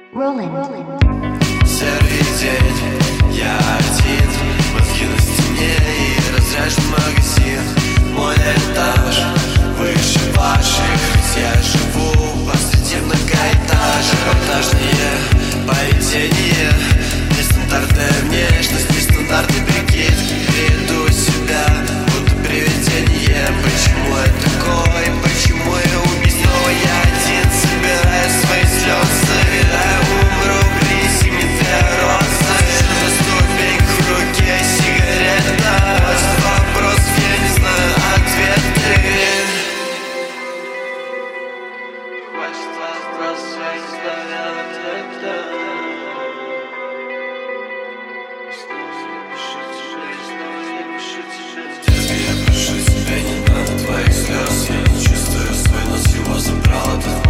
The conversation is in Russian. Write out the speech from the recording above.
Серый день, я один, мозги на стене и разряжен магазин. Мой этаж выше ваших, ведь я живу посреди многоэтажек. Монтажнее поведение, нестандартная внешность, нестандартный прикид. Веду себя, будто привидение. Почему я такой, почему я убийц? Снова я один, собираю свои слезы, собираю, умру, принеси мне две розы. На ступеньках в руке сигарета, хватит вопросов, я не знаю ответы. Хватит вопросов, я не знаю ответы. Детка, я прошу тебя, не надо твоих слез. Я не чувствую свой нос, его забрал этот